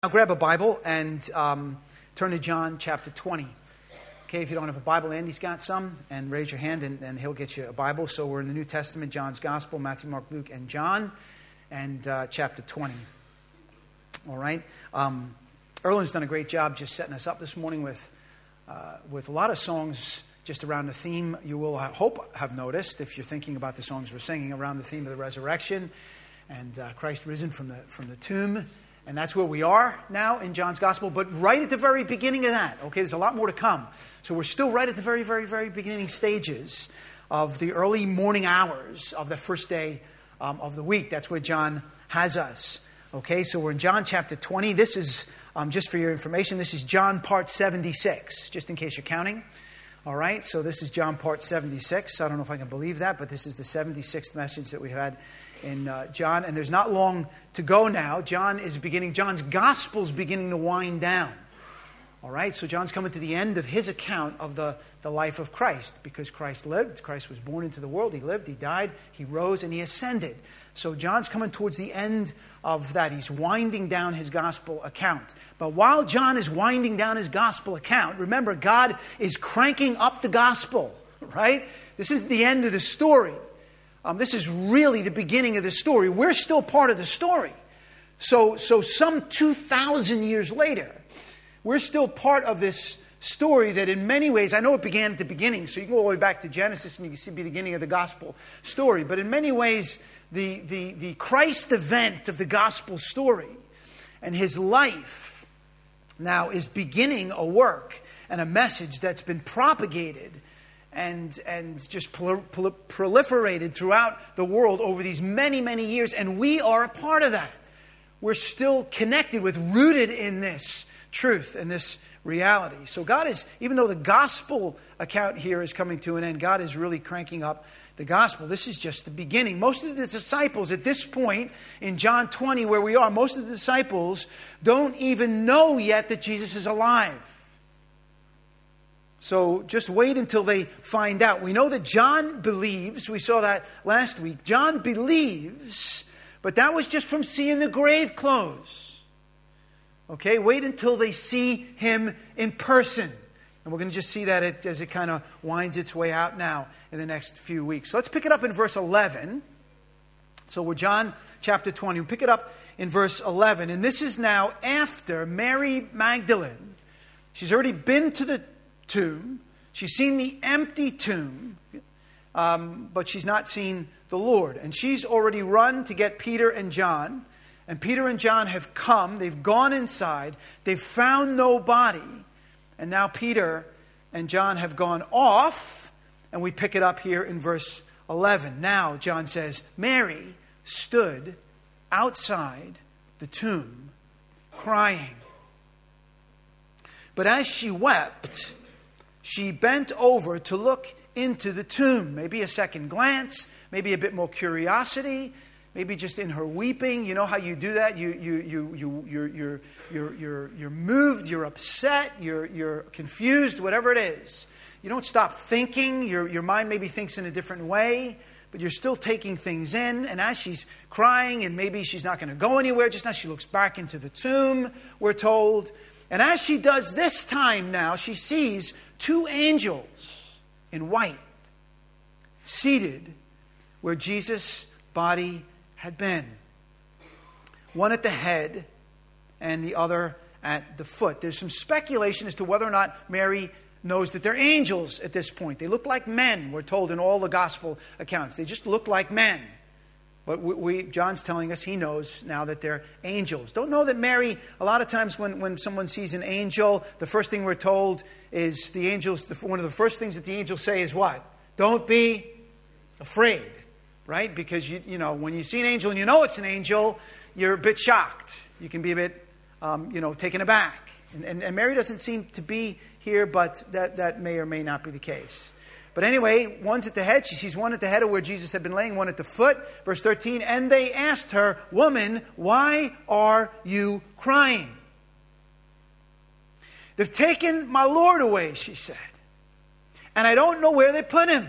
Now grab a Bible and turn to John chapter 20. Okay, if you don't have a Bible, Andy's got some, and raise your hand and he'll get you a Bible. So we're in the New Testament, John's Gospel, Matthew, Mark, Luke, and John, and chapter 20. All right. Erlen's done a great job just setting us up this morning with a lot of songs just around the theme. You will, I hope, have noticed, if you're thinking about the songs we're singing, around the theme of the resurrection and Christ risen from the tomb. And that's where we are now in John's Gospel. But right at the very beginning of that, okay, there's a lot more to come. So we're still right at the very, very, very beginning stages of the early morning hours of the first day of the week. That's where John has us. Okay, so we're in John chapter 20. This is, just for your information, this is John part 76, just in case you're counting. All right, so this is John part 76. I don't know if I can believe that, but this is the 76th message that we had in John, and there's not long to go now. John's gospel's beginning to wind down. All right, so John's coming to the end of his account of the life of Christ, because Christ lived, Christ was born into the world, he lived, he died, he rose, and he ascended. So John's coming towards the end of that. He's winding down his gospel account. But while John is winding down his gospel account, remember, God is cranking up the gospel, right? This is the end of the story. This is really the beginning of the story. We're still part of the story. So some 2,000 years later, we're still part of this story that in many ways, I know it began at the beginning, so you can go all the way back to Genesis and you can see the beginning of the gospel story. But in many ways, the Christ event of the gospel story and his life now is beginning a work and a message that's been propagated and just proliferated throughout the world over these many, many years. And we are a part of that. We're still connected with, rooted in this truth and this reality. So God is, even though the gospel account here is coming to an end, God is really cranking up the gospel. This is just the beginning. Most of the disciples at this point in John 20 where we are, most of the disciples don't even know yet that Jesus is alive. So just wait until they find out. We know that John believes. We saw that last week. John believes, but that was just from seeing the grave clothes. Okay, wait until they see him in person. And we're going to just see that as it kind of winds its way out now in the next few weeks. So let's pick it up in verse 11. So we're John chapter 20. We'll pick it up in verse 11. And this is now after Mary Magdalene. She's already been to the tomb. She's seen the empty tomb, but she's not seen the Lord. And she's already run to get Peter and John. And Peter and John have come. They've gone inside. They've found no body. And now Peter and John have gone off. And we pick it up here in verse 11. Now, John says, Mary stood outside the tomb crying. But as she wept, she bent over to look into the tomb. Maybe a second glance, maybe a bit more curiosity, maybe just in her weeping. You know how you do that? You're moved, you're upset, you're confused, whatever it is. You don't stop thinking. Your mind maybe thinks in a different way, but you're still taking things in. And as she's crying, and maybe she's not going to go anywhere, just now she looks back into the tomb, we're told. And as she does this time now, she sees two angels in white seated where Jesus' body had been. One at the head and the other at the foot. There's some speculation as to whether or not Mary knows that they're angels at this point. They look like men, we're told in all the gospel accounts. They just look like men. But John's telling us he knows now that they're angels. Don't know that Mary, a lot of times when someone sees an angel, the first thing we're told is the angels, one of the first things that the angels say is what? Don't be afraid, right? Because, you know, when you see an angel and you know it's an angel, you're a bit shocked. You can be a bit, taken aback. And Mary doesn't seem to be here, but that may or may not be the case. But anyway, one's at the head. She sees one at the head of where Jesus had been laying, one at the foot. Verse 13, and they asked her, Woman, why are you crying? They've taken my Lord away, she said. And I don't know where they put him.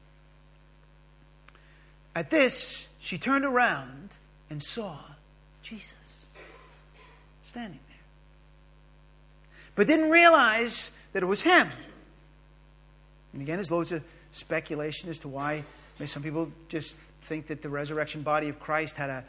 At this, she turned around and saw Jesus standing there. but didn't realize that it was him. And again, there's loads of speculation as to why some people just think that the resurrection body of Christ had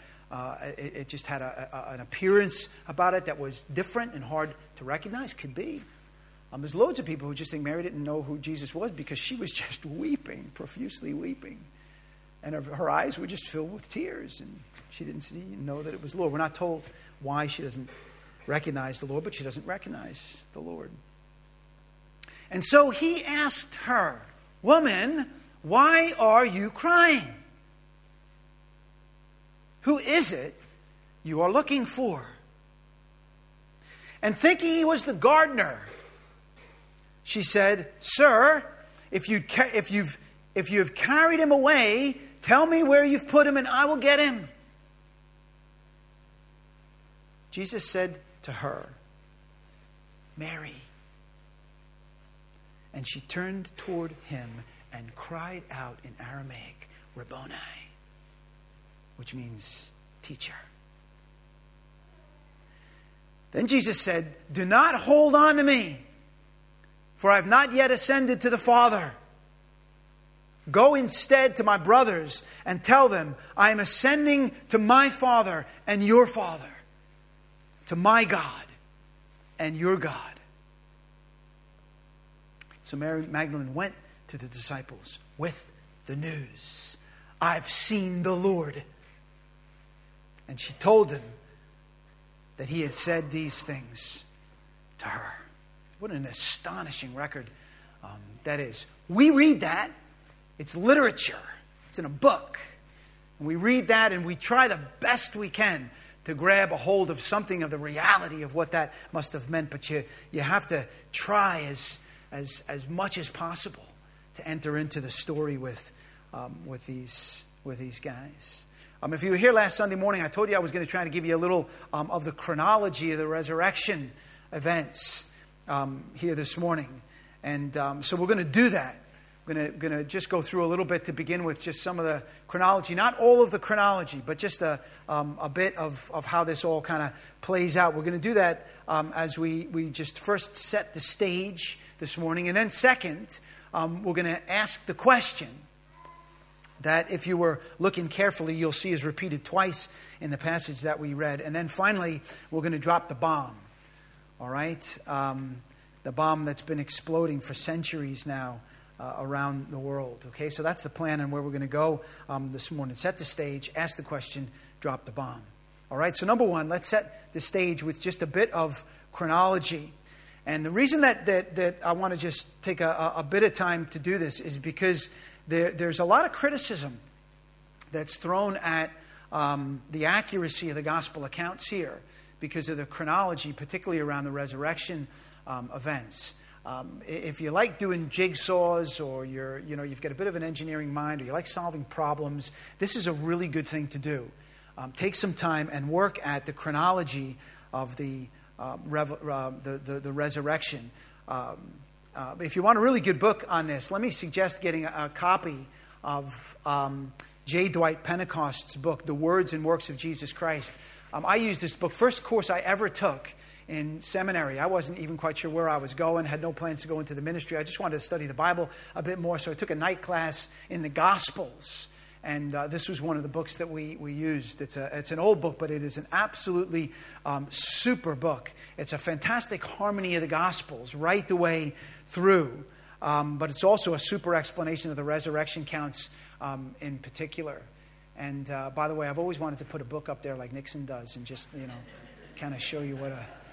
an appearance about it that was different and hard to recognize. Could be. There's loads of people who just think Mary didn't know who Jesus was because she was just weeping, profusely weeping. And her eyes were just filled with tears. And she didn't know that it was the Lord. We're not told why she doesn't recognize the Lord, but she doesn't recognize the Lord. And so he asked her, "Woman, why are you crying? Who is it you are looking for?" And thinking he was the gardener, she said, "Sir, if you have carried him away, tell me where you've put him and I will get him." Jesus said to her, "Mary." And she turned toward him and cried out in Aramaic, "Rabboni," which means teacher. Then Jesus said, "Do not hold on to me, for I have not yet ascended to the Father. Go instead to my brothers and tell them, I am ascending to my Father and your Father, to my God and your God." So Mary Magdalene went to the disciples with the news, "I've seen the Lord." And she told them that he had said these things to her. What an astonishing record that is. We read that. It's literature. It's in a book. And we read that and we try the best we can to grab a hold of something of the reality of what that must have meant. But you have to try as much as possible to enter into the story with these guys. If you were here last Sunday morning, I told you I was going to try to give you a little of the chronology of the resurrection events here this morning. And so we're going to do that. We're going to just go through a little bit to begin with, just some of the chronology. Not all of the chronology, but just a bit of how this all kind of plays out. We're going to do that as we just first set the stage this morning. And then second, we're going to ask the question that, if you were looking carefully, you'll see is repeated twice in the passage that we read. And then finally, we're going to drop the bomb. All right? The bomb that's been exploding for centuries now around the world. Okay? So that's the plan and where we're going to go this morning. Set the stage, ask the question, drop the bomb. All right? So number one, let's set the stage with just a bit of chronology. And the reason that I want to just take a bit of time to do this is because there's a lot of criticism that's thrown at the accuracy of the gospel accounts here because of the chronology, particularly around the resurrection events. If you like doing jigsaws, or you've got a bit of an engineering mind, or you like solving problems, this is a really good thing to do. Take some time and work at the chronology of the resurrection. If you want a really good book on this, let me suggest getting a copy of J. Dwight Pentecost's book, The Words and Works of Jesus Christ. I used this book, first course I ever took in seminary. I wasn't even quite sure where I was going, had no plans to go into the ministry. I just wanted to study the Bible a bit more, so I took a night class in the Gospels. And this was one of the books that we used. It's an old book, but it is an absolutely super book. It's a fantastic harmony of the Gospels right the way through. But it's also a super explanation of the resurrection counts in particular. And by the way, I've always wanted to put a book up there like Nixon does and just, kind of show you what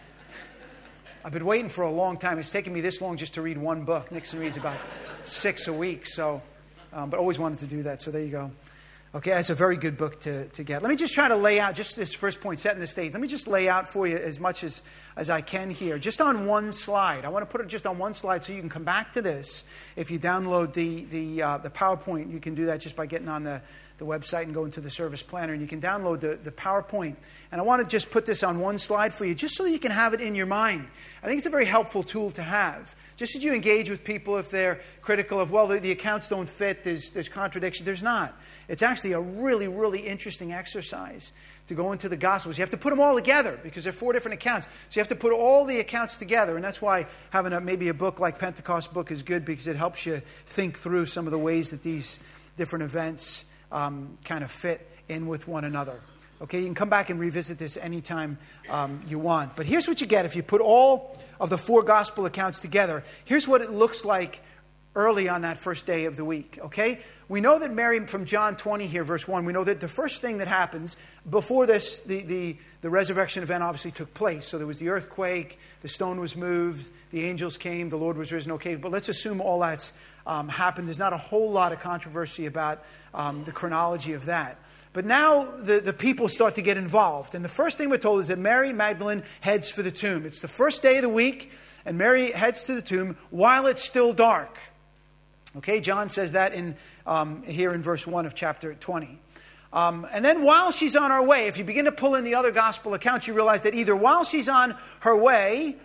I've been waiting for a long time. It's taken me this long just to read one book. Nixon reads about 6 a week, so... but always wanted to do that, so there you go. Okay, that's a very good book to get. Let me just try to lay out, just this first point, setting the stage. Let me just lay out for you as much as I can here, just on one slide. I want to put it just on one slide so you can come back to this. If you download the PowerPoint, you can do that just by getting on the the website and go into the service planner, and you can download the PowerPoint. And I want to just put this on one slide for you, just so that you can have it in your mind. I think it's a very helpful tool to have. Just as you engage with people if they're critical of, well, the accounts don't fit, there's contradiction. There's not. It's actually a really, really interesting exercise to go into the Gospels. You have to put them all together because there are 4 different accounts. So you have to put all the accounts together. And that's why having maybe a book like Pentecost book is good, because it helps you think through some of the ways that these different events kind of fit in with one another. Okay, you can come back and revisit this anytime you want. But here's what you get if you put all of the 4 gospel accounts together. Here's what it looks like early on that first day of the week. Okay, we know that Mary, from John 20 here, verse 1, we know that the first thing that happens before this, the resurrection event obviously took place. So there was the earthquake, the stone was moved, the angels came, the Lord was risen. Okay, but let's assume all that's happened. There's not a whole lot of controversy about the chronology of that. But now the people start to get involved. And the first thing we're told is that Mary Magdalene heads for the tomb. It's the first day of the week, and Mary heads to the tomb while it's still dark. Okay, John says that here in verse 1 of chapter 20. And then while she's on her way, if you begin to pull in the other gospel accounts, you realize that either while she's on her way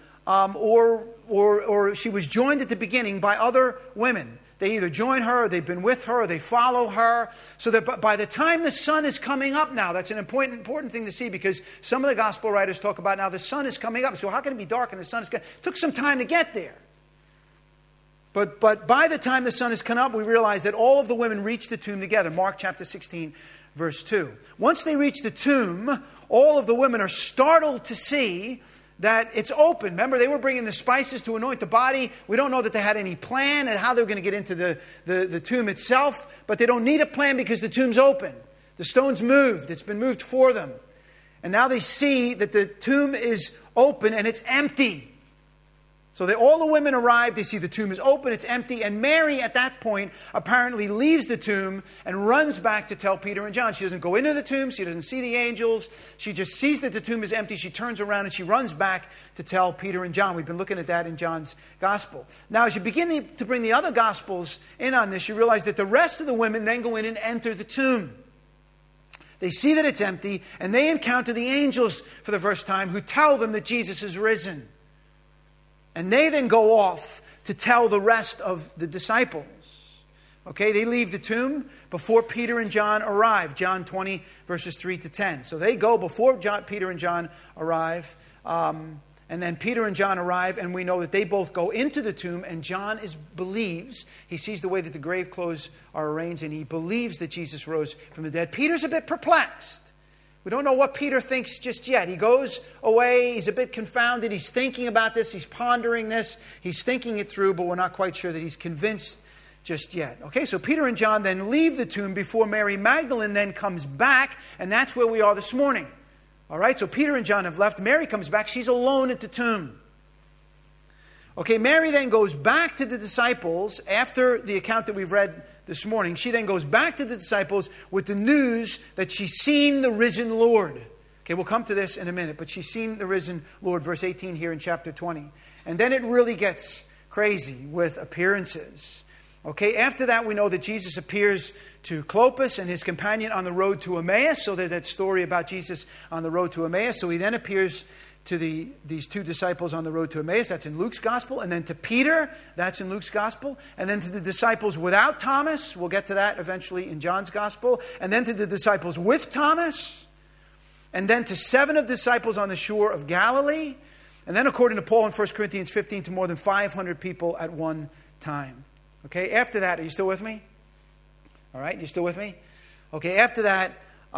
or she was joined at the beginning by other women. They either join her, or they've been with her, or they follow her. So that by the time the sun is coming up now, that's an important thing to see, because some of the gospel writers talk about now the sun is coming up. So how can it be dark and the sun is coming? It took some time to get there. But by the time the sun has come up, we realize that all of the women reach the tomb together. Mark chapter 16, verse 2. Once they reach the tomb, all of the women are startled to see that it's open. Remember, they were bringing the spices to anoint the body. We don't know that they had any plan and how they were going to get into the tomb itself. But they don't need a plan because the tomb's open. The stone's moved. It's been moved for them. And now they see that the tomb is open and it's empty. So all the women arrive, they see the tomb is open, it's empty, and Mary at that point apparently leaves the tomb and runs back to tell Peter and John. She doesn't go into the tomb, she doesn't see the angels, she just sees that the tomb is empty, she turns around and she runs back to tell Peter and John. We've been looking at that in John's gospel. Now as you begin to bring the other gospels in on this, you realize that the rest of the women then go in and enter the tomb. They see that it's empty, and they encounter the angels for the first time who tell them that Jesus is risen. And they then go off to tell the rest of the disciples. Okay, they leave the tomb before Peter and John arrive. John 20, verses 3 to 10. So they go before Peter and John arrive. And then Peter and John arrive, and we know that they both go into the tomb, and John believes. He sees the way that the grave clothes are arranged, and he believes that Jesus rose from the dead. Peter's a bit perplexed. We don't know what Peter thinks just yet. He goes away. He's a bit confounded. He's thinking about this. He's pondering this. He's thinking it through, but we're not quite sure that he's convinced just yet. Okay, so Peter and John then leave the tomb before Mary Magdalene then comes back, and that's where we are this morning. All right, so Peter and John have left. Mary comes back. She's alone at the tomb. Okay, Mary then goes back to the disciples after the account that we've read this morning. She then goes back to the disciples with the news that she's seen the risen Lord. Okay, we'll come to this in a minute, but she's seen the risen Lord, verse 18 here in chapter 20. And then it really gets crazy with appearances. Okay, after that we know that Jesus appears to Clopas and his companion on the road to Emmaus. So there's that story about Jesus on the road to Emmaus. So he then appears to these 2 disciples on the road to Emmaus. That's in Luke's gospel. And then to Peter. That's in Luke's gospel. And then to the disciples without Thomas. We'll get to that eventually in John's gospel. And then to the disciples with Thomas. And then to 7 of the disciples on the shore of Galilee. And then according to Paul in 1 Corinthians 15 to more than 500 people at one time. Okay, after that, are you still with me? All right, you still with me? Okay, after that,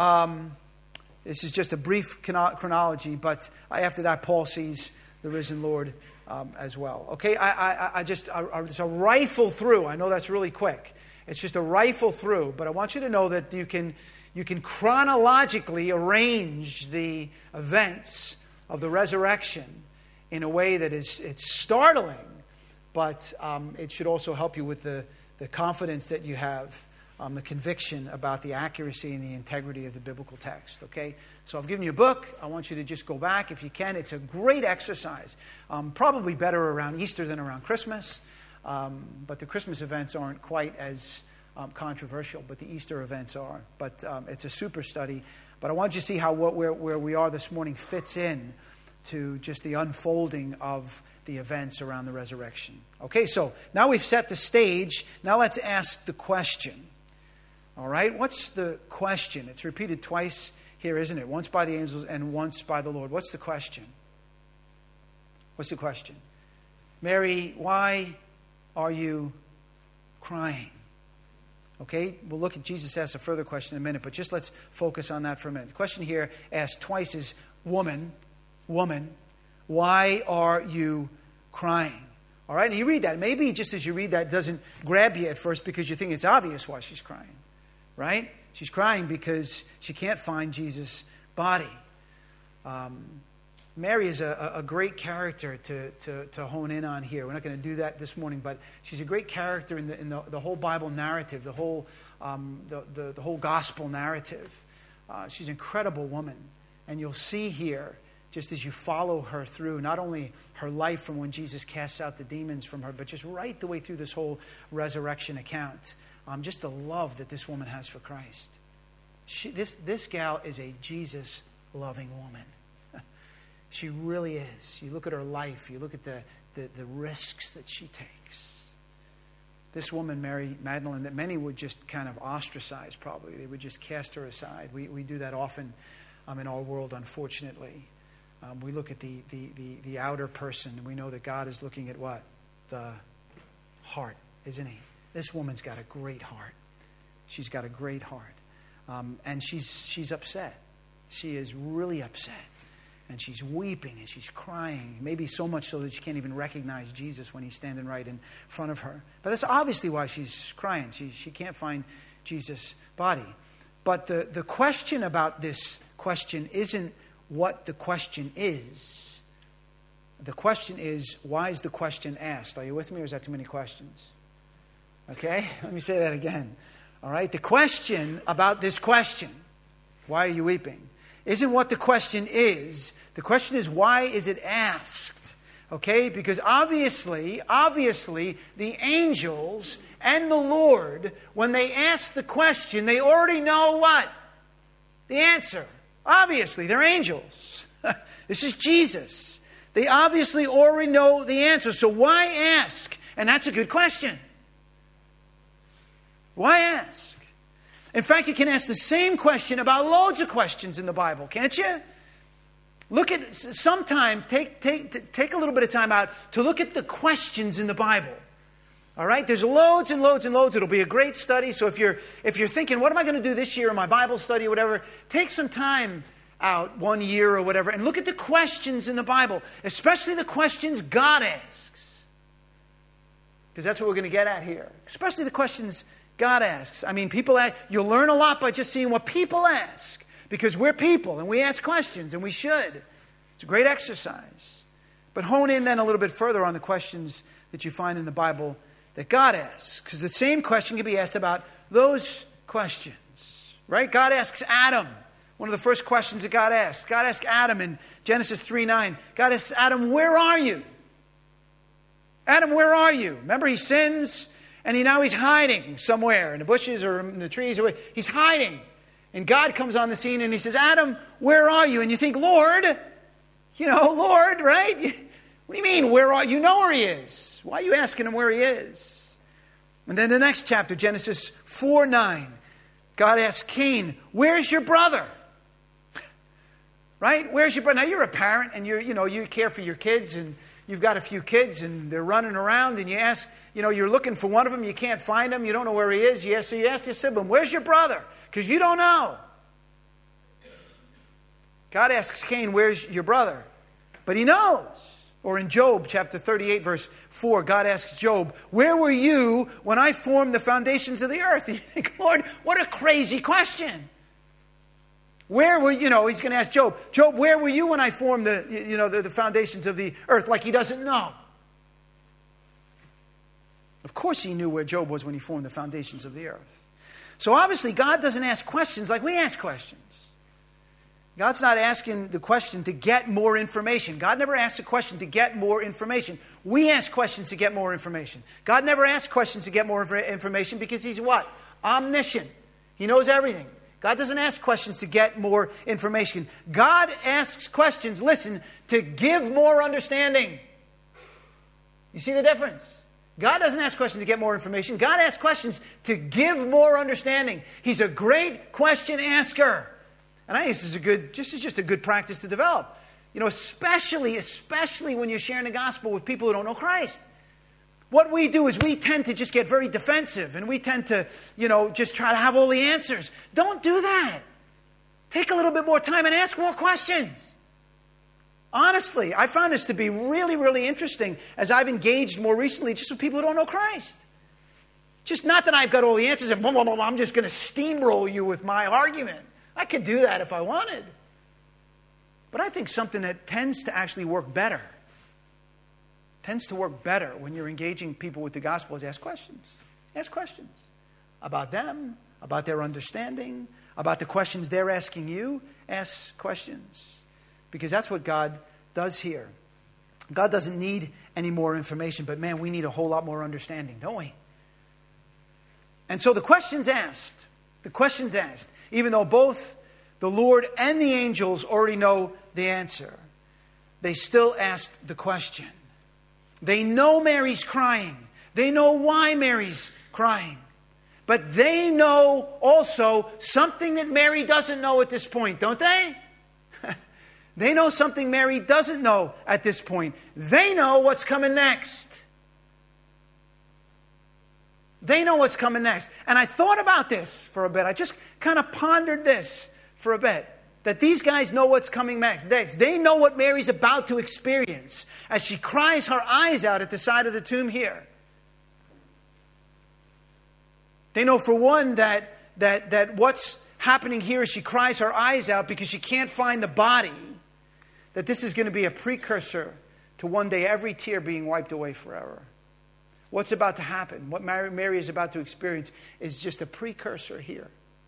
this is just a brief chronology, but after that, Paul sees the risen Lord as well. Okay, I just a rifle through. I know that's really quick. It's just a rifle through, but I want you to know that you can chronologically arrange the events of the resurrection in a way that it's startling, but it should also help you with the confidence that you have. The conviction about the accuracy and the integrity of the biblical text. Okay, so I've given you a book. I want you to just go back if you can. It's a great exercise. Probably better around Easter than around Christmas, but the Christmas events aren't quite as controversial, but the Easter events are. But it's a super study. But I want you to see how where we are this morning fits in to just the unfolding of the events around the resurrection. Okay, so now we've set the stage. Now let's ask the question. All right, what's the question? It's repeated twice here, isn't it? Once by the angels and once by the Lord. What's the question? What's the question? Mary, why are you crying? Okay, we'll look at Jesus asks a further question in a minute, but just let's focus on that for a minute. The question here asked twice is, woman, why are you crying? All right, and you read that. Maybe just as you read that, it doesn't grab you at first because you think it's obvious why she's crying, right? She's crying because she can't find Jesus' body. Mary is a great character to hone in on here. We're not going to do that this morning, but she's a great character in the whole Bible narrative, the whole gospel narrative. She's an incredible woman, and you'll see here, just as you follow her through, not only her life from when Jesus casts out the demons from her, but just right the way through this whole resurrection account. Just the love that this woman has for Christ. This gal is a Jesus-loving woman. She really is. You look at her life. You look at the risks that she takes. This woman, Mary Magdalene, that many would just kind of ostracize probably. They would just cast her aside. We do that often in our world, unfortunately. We look at the outer person, and we know that God is looking at what? The heart, isn't he? This woman's got a great heart. She's got a great heart. And she's upset. She is really upset. And she's weeping and she's crying, maybe so much so that she can't even recognize Jesus when he's standing right in front of her. But that's obviously why she's crying. She can't find Jesus' body. But the question about this question isn't what the question is. The question is, why is the question asked? Are you with me, or is that too many questions? Okay, let me say that again. All right, the question about this question, why are you weeping, isn't what the question is. The question is, why is it asked? Okay, because obviously, the angels and the Lord, when they ask the question, they already know what? The answer. Obviously, they're angels. This is Jesus. They obviously already know the answer. So why ask? And that's a good question. Why ask? In fact, you can ask the same question about loads of questions in the Bible, can't you? Look at sometime, take a little bit of time out to look at the questions in the Bible. All right? There's loads and loads and loads. It'll be a great study. So if you're thinking, what am I going to do this year in my Bible study or whatever, take some time out, 1 year or whatever, and look at the questions in the Bible, especially the questions God asks. Because that's what we're going to get at here. Especially the questions God asks. I mean, you'll learn a lot by just seeing what people ask. Because we're people and we ask questions, and we should. It's a great exercise. But hone in then a little bit further on the questions that you find in the Bible that God asks. Because the same question can be asked about those questions. Right? God asks Adam. One of the first questions that God asks. God asks Adam in Genesis 3:9. God asks Adam, where are you? Adam, where are you? Remember, he sins. And now he's hiding somewhere in the bushes or in the trees. He's hiding. And God comes on the scene and he says, Adam, where are you? And you think, Lord, Lord, right? What do you mean, where are you? You know where he is. Why are you asking him where he is? And then the next chapter, Genesis 4:9, God asks Cain, where's your brother? Right? Where's your brother? Now you're a parent and you care for your kids, and you've got a few kids and they're running around, and you ask, you're looking for one of them, you can't find him, you don't know where he is. So you ask your sibling, where's your brother? Because you don't know. God asks Cain, where's your brother? But he knows. Or in Job chapter 38, verse 4, God asks Job, where were you when I formed the foundations of the earth? And you think, Lord, what a crazy question. Where were he's going to ask Job, where were you when I formed the foundations of the earth? Like he doesn't know. Of course he knew where Job was when he formed the foundations of the earth. So obviously God doesn't ask questions like we ask questions. God's not asking the question to get more information. God never asks a question to get more information. We ask questions to get more information. God never asks questions to get more information because he's what? omniscient. He knows everything. God doesn't ask questions to get more information. God asks questions, listen, to give more understanding. You see the difference? God doesn't ask questions to get more information. God asks questions to give more understanding. He's a great question asker. And I think this is just a good practice to develop. You know, especially when you're sharing the gospel with people who don't know Christ. What we do is we tend to just get very defensive and we tend to, just try to have all the answers. Don't do that. Take a little bit more time and ask more questions. Honestly, I found this to be really, really interesting as I've engaged more recently just with people who don't know Christ. Just not that I've got all the answers and I'm just going to steamroll you with my argument. I could do that if I wanted. But I think something that tends to actually work better, when you're engaging people with the gospel is ask questions. Ask questions about them, about their understanding, about the questions they're asking you. Ask questions. Because that's what God does here. God doesn't need any more information, but man, we need a whole lot more understanding, don't we? And so the questions asked, even though both the Lord and the angels already know the answer, they still asked the question. They know Mary's crying. They know why Mary's crying. But they know also something that Mary doesn't know at this point, don't they? They know something Mary doesn't know at this point. They know what's coming next. They know what's coming next. And I thought about this for a bit. I just kind of pondered this for a bit. That these guys know what's coming next. They know what Mary's about to experience as she cries her eyes out at the side of the tomb here. They know, for one, that what's happening here as she cries her eyes out because she can't find the body, that this is going to be a precursor to one day every tear being wiped away forever. What's about to happen, what Mary is about to experience, is just a precursor here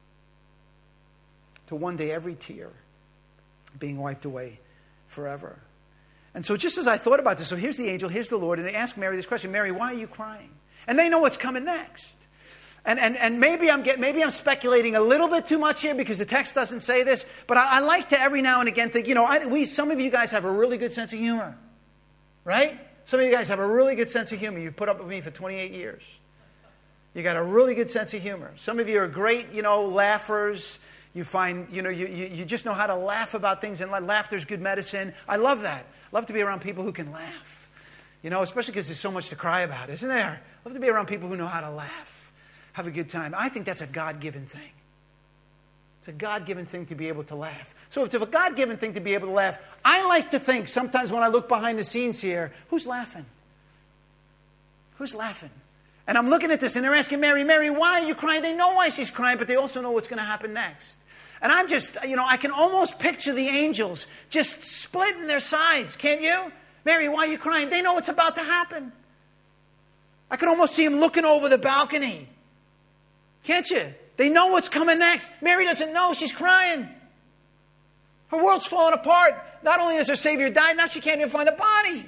to one day every tear being wiped away forever. And so just as I thought about this, so here's the angel, here's the Lord, and they ask Mary this question, Mary, why are you crying? And they know what's coming next. And maybe I'm speculating a little bit too much here because the text doesn't say this, but I like to every now and again think, some of you guys have a really good sense of humor, right? Some of you guys have a really good sense of humor. You've put up with me for 28 years. You got a really good sense of humor. Some of you are great, laughers. You find, you just know how to laugh about things, and laughter's good medicine. I love that. I love to be around people who can laugh, especially because there's so much to cry about, isn't there? I love to be around people who know how to laugh. Have a good time. I think that's a God-given thing. It's a God-given thing to be able to laugh. So if it's a God-given thing to be able to laugh, I like to think sometimes when I look behind the scenes here, who's laughing? Who's laughing? And I'm looking at this and they're asking Mary, why are you crying? They know why she's crying, but they also know what's going to happen next. And I'm just, I can almost picture the angels just splitting their sides. Can't you? Mary, why are you crying? They know what's about to happen. I can almost see them looking over the balcony. Can't you? They know what's coming next. Mary doesn't know. She's crying. Her world's falling apart. Not only has her Savior died, now she can't even find a body.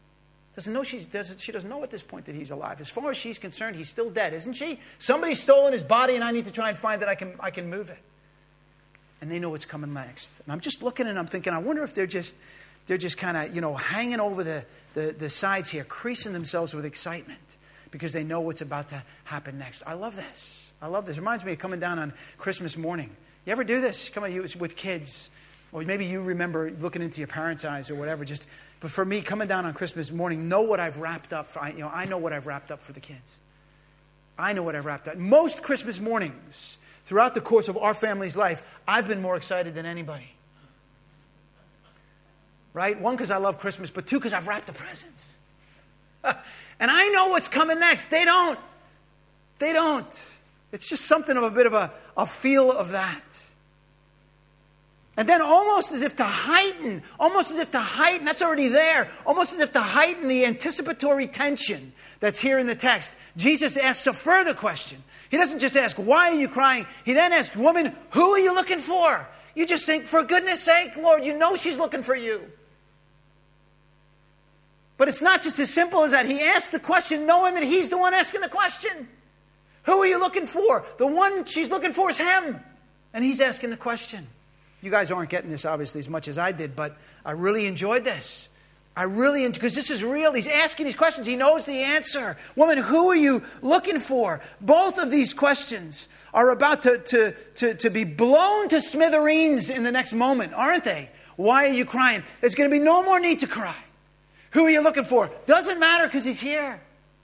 She doesn't know at this point that he's alive. As far as she's concerned, he's still dead, isn't she? Somebody's stolen his body and I need to try and find that I can move it. And they know what's coming next. And I'm just looking and I'm thinking, I wonder if they're just kind of, hanging over the sides here, creasing themselves with excitement because they know what's about to happen next. I love this. It reminds me of coming down on Christmas morning. You ever do this? Come on, you with kids. Or maybe you remember looking into your parents' eyes or whatever. But for me, coming down on Christmas morning, know what I've wrapped up for. I know what I've wrapped up for the kids. I know what I've wrapped up. Most Christmas mornings, throughout the course of our family's life, I've been more excited than anybody. Right? One, because I love Christmas, but two, because I've wrapped the presents. And I know what's coming next. They don't. It's just something of a bit of a feel of that. And then almost as if to heighten, that's already there, almost as if to heighten the anticipatory tension that's here in the text, Jesus asks a further question. He doesn't just ask, why are you crying? He then asks, woman, who are you looking for? You just think, for goodness sake, Lord, you know she's looking for you. But it's not just as simple as that. He asks the question knowing that he's the one asking the question. Who are you looking for? The one she's looking for is him. And he's asking the question. You guys aren't getting this, obviously, as much as I did, but I really enjoyed this. Because this is real. He's asking these questions. He knows the answer. Woman, who are you looking for? Both of these questions are about to be blown to smithereens in the next moment, aren't they? Why are you crying? There's going to be no more need to cry. Who are you looking for? Doesn't matter because he's here.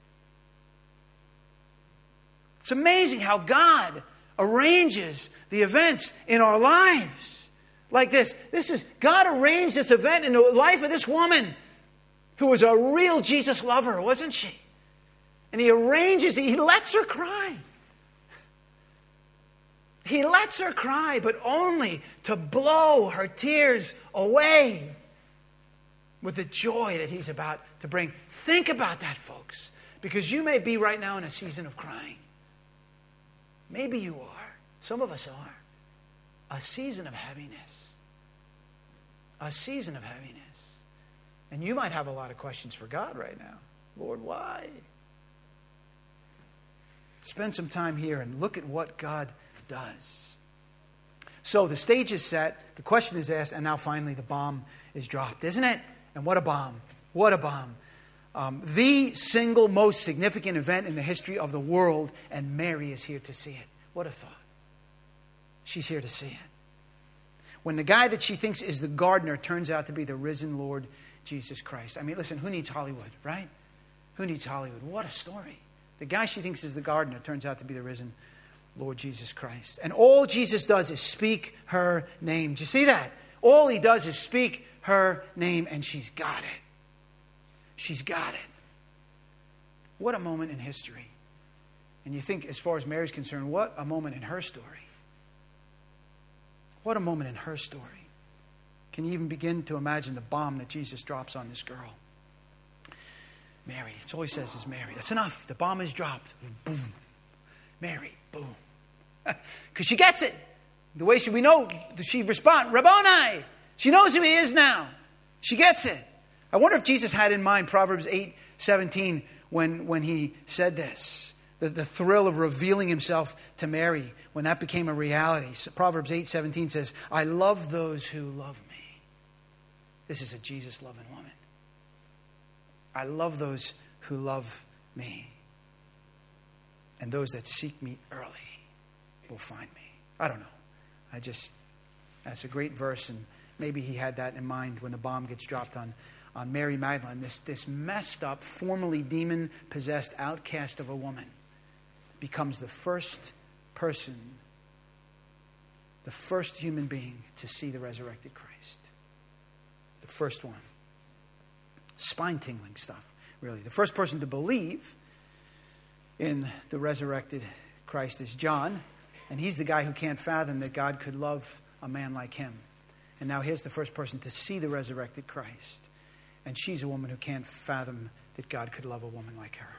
It's amazing how God arranges the events in our lives like this. God arranged this event in the life of this woman who was a real Jesus lover, wasn't she? And he lets her cry. He lets her cry, but only to blow her tears away with the joy that he's about to bring. Think about that, folks, because you may be right now in a season of crying. Maybe you are. Some of us are. A season of heaviness. A season of heaviness. And you might have a lot of questions for God right now. Lord, why? Spend some time here and look at what God does. So the stage is set, the question is asked, and now finally the bomb is dropped, isn't it? And what a bomb. What a bomb. The single most significant event in the history of the world, and Mary is here to see it. What a thought. She's here to see it. When the guy that she thinks is the gardener turns out to be the risen Lord Jesus Christ. I mean, listen, who needs Hollywood, right? Who needs Hollywood? What a story. The guy she thinks is the gardener turns out to be the risen Lord Jesus Christ. And all Jesus does is speak her name. Do you see that? All he does is speak her name, and she's got it. She's got it. What a moment in history. And you think, as far as Mary's concerned, what a moment in her story. What a moment in her story. Can you even begin to imagine the bomb that Jesus drops on this girl? Mary. It's all he says is Mary. That's enough. The bomb is dropped. Boom. Mary. Boom. Because she gets it. The way we know she responds, Rabboni. She knows who he is now. She gets it. I wonder if Jesus had in mind Proverbs 8:17 when he said this. The thrill of revealing himself to Mary when that became a reality. Proverbs 8:17 says, I love those who love me. This is a Jesus-loving woman. I love those who love me. And those that seek me early will find me. I don't know. That's a great verse, and maybe he had that in mind when the bomb gets dropped on Mary Magdalene, this messed up, formerly demon-possessed outcast of a woman becomes the first person, the first human being to see the resurrected Christ. The first one. Spine-tingling stuff, really. The first person to believe in the resurrected Christ is John, and he's the guy who can't fathom that God could love a man like him. And now here's the first person to see the resurrected Christ. And she's a woman who can't fathom that God could love a woman like her.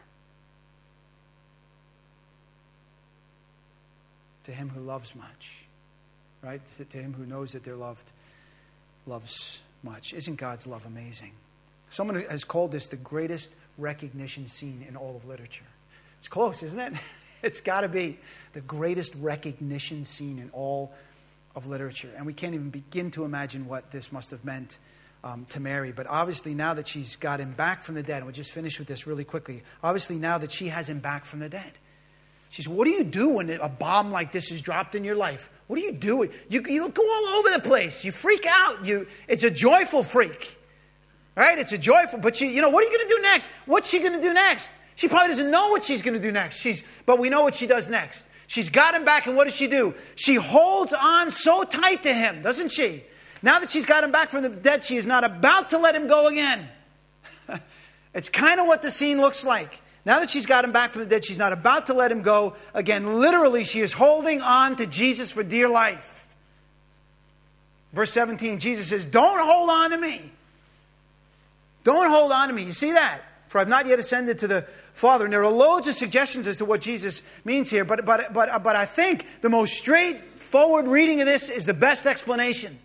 To him who loves much, right? To him who knows that they're loved, loves much. Isn't God's love amazing? Someone has called this the greatest recognition scene in all of literature. It's close, isn't it? It's got to be the greatest recognition scene in all of literature. And we can't even begin to imagine what this must have meant to Mary. But obviously now that she's got him back from the dead, and we'll just finish with this really quickly. Obviously now that she has him back from the dead. She says, what do you do when a bomb like this is dropped in your life? What do you do? You go all over the place. You freak out. It's a joyful freak. Right? It's a joyful, but what are you going to do next? What's she going to do next? She probably doesn't know what she's going to do next. But we know what she does next. She's got him back, and what does she do? She holds on so tight to him, doesn't she? Now that she's got him back from the dead, she is not about to let him go again. It's kind of what the scene looks like. Now that she's got him back from the dead, she's not about to let him go again. Literally, she is holding on to Jesus for dear life. Verse 17, Jesus says, don't hold on to me. Don't hold on to me. You see that? For I've not yet ascended to the Father. And there are loads of suggestions as to what Jesus means here. But I think the most straightforward reading of this is the best explanation.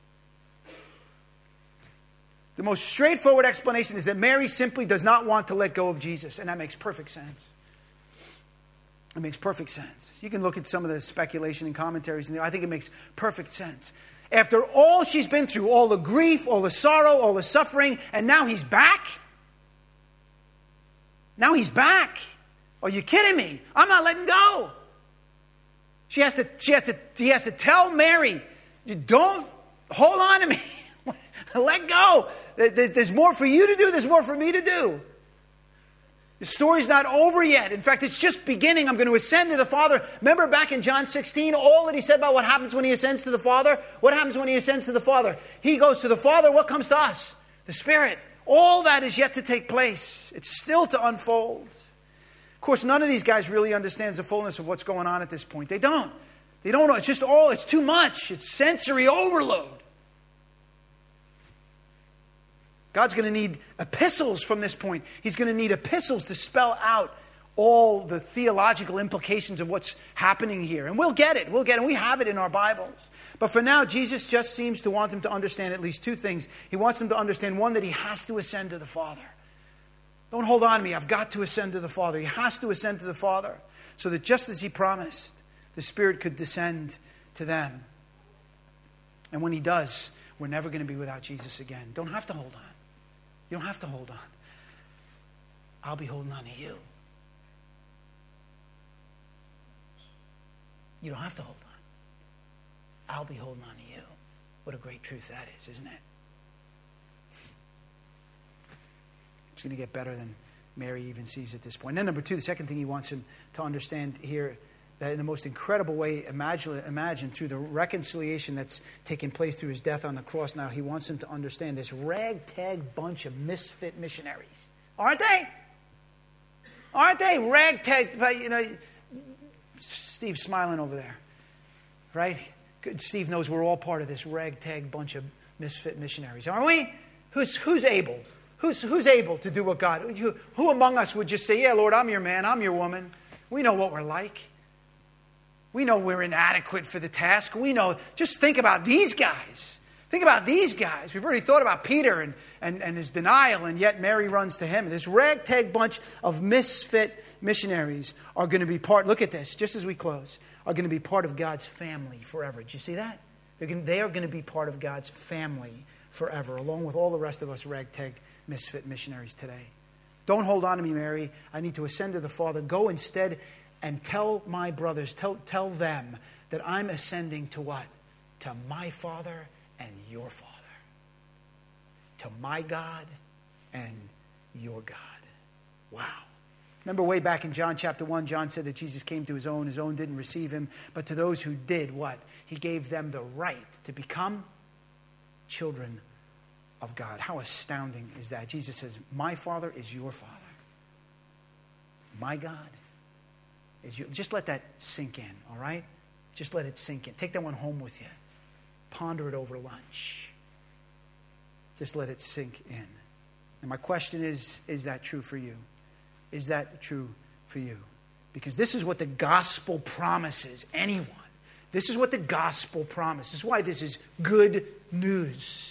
The most straightforward explanation is that Mary simply does not want to let go of Jesus. And that makes perfect sense. It makes perfect sense. You can look at some of the speculation and commentaries, and I think it makes perfect sense. After all she's been through, all the grief, all the sorrow, all the suffering, and now he's back? Now he's back. Are you kidding me? I'm not letting go. He has to tell Mary, don't hold on to me. Let go. There's more for you to do. There's more for me to do. The story's not over yet. In fact, it's just beginning. I'm going to ascend to the Father. Remember back in John 16, all that he said about what happens when he ascends to the Father? What happens when he ascends to the Father? He goes to the Father. What comes to us? The Spirit. All that is yet to take place. It's still to unfold. Of course, none of these guys really understands the fullness of what's going on at this point. They don't. They don't know. It's just it's too much. It's sensory overload. God's going to need epistles from this point. He's going to need epistles to spell out all the theological implications of what's happening here. And we'll get it. And we have it in our Bibles. But for now, Jesus just seems to want them to understand at least two things. He wants them to understand, one, that he has to ascend to the Father. Don't hold on to me. I've got to ascend to the Father. He has to ascend to the Father so that just as he promised, the Spirit could descend to them. And when he does, we're never going to be without Jesus again. Don't have to hold on. You don't have to hold on. I'll be holding on to you. You don't have to hold on. I'll be holding on to you. What a great truth that is, isn't it? It's going to get better than Mary even sees at this point. And then number two, the second thing he wants him to understand here, that in the most incredible way, imagine through the reconciliation that's taken place through his death on the cross now, he wants him to understand this ragtag bunch of misfit missionaries. Aren't they? Aren't they? Ragtag, Steve's smiling over there. Right? Good. Steve knows we're all part of this ragtag bunch of misfit missionaries, aren't we? Who's able? Who's able to do what God... Who among us would just say, yeah, Lord, I'm your man, I'm your woman. We know what we're like. We know we're inadequate for the task. We know... Just think about these guys. Think about these guys. We've already thought about Peter and his denial, and yet Mary runs to him. This ragtag bunch of misfit missionaries are going to be part... Look at this, just as we close. Are going to be part of God's family forever. Did you see that? They are going to be part of God's family forever, along with all the rest of us ragtag misfit missionaries today. Don't hold on to me, Mary. I need to ascend to the Father. Go instead and tell my brothers, tell them that I'm ascending to what? To my Father and your Father. To my God and your God. Wow. Remember way back in John chapter 1, John said that Jesus came to his own didn't receive him, but to those who did, what? He gave them the right to become children of God. How astounding is that? Jesus says, my Father is your Father. My God is your... Just let that sink in, all right? Just let it sink in. Take that one home with you. Ponder it over lunch. Just let it sink in. And my question is that true for you? Is that true for you? Because this is what the gospel promises anyone. This is what the gospel promises. This is why this is good news.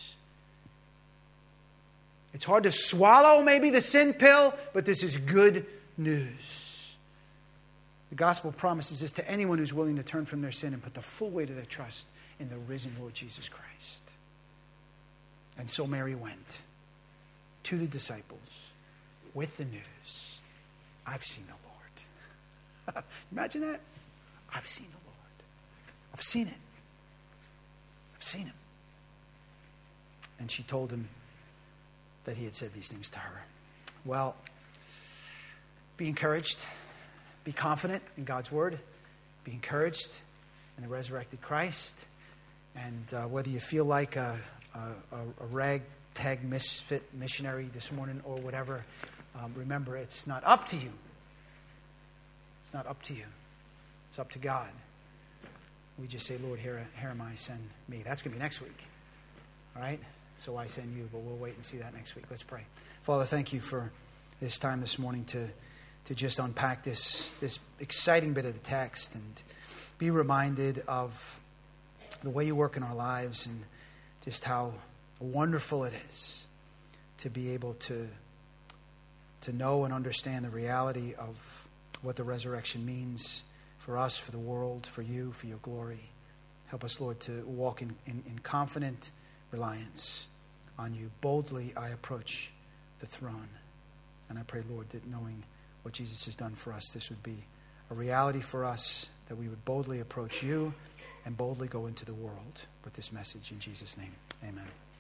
It's hard to swallow maybe the sin pill, but this is good news. The gospel promises this to anyone who's willing to turn from their sin and put the full weight of their trust in the risen Lord Jesus Christ. And so Mary went to the disciples with the news. I've seen the Lord. Imagine that. I've seen the Lord. I've seen it. I've seen him. And she told him that he had said these things to her. Well, be encouraged. Be confident in God's word. Be encouraged in the resurrected Christ. And whether you feel like a ragtag misfit missionary this morning or whatever, remember, it's not up to you. It's not up to you. It's up to God. We just say, Lord, here am I, send me. That's going to be next week. All right? So I send you, but we'll wait and see that next week. Let's pray. Father, thank you for this time this morning to just unpack this exciting bit of the text and be reminded of the way you work in our lives and just how wonderful it is to be able to know and understand the reality of what the resurrection means for us, for the world, for you, for your glory. Help us, Lord, to walk in confident reliance on you. Boldly I approach the throne. And I pray, Lord, that knowing what Jesus has done for us, this would be a reality for us, that we would boldly approach you and boldly go into the world with this message. In Jesus' name, amen.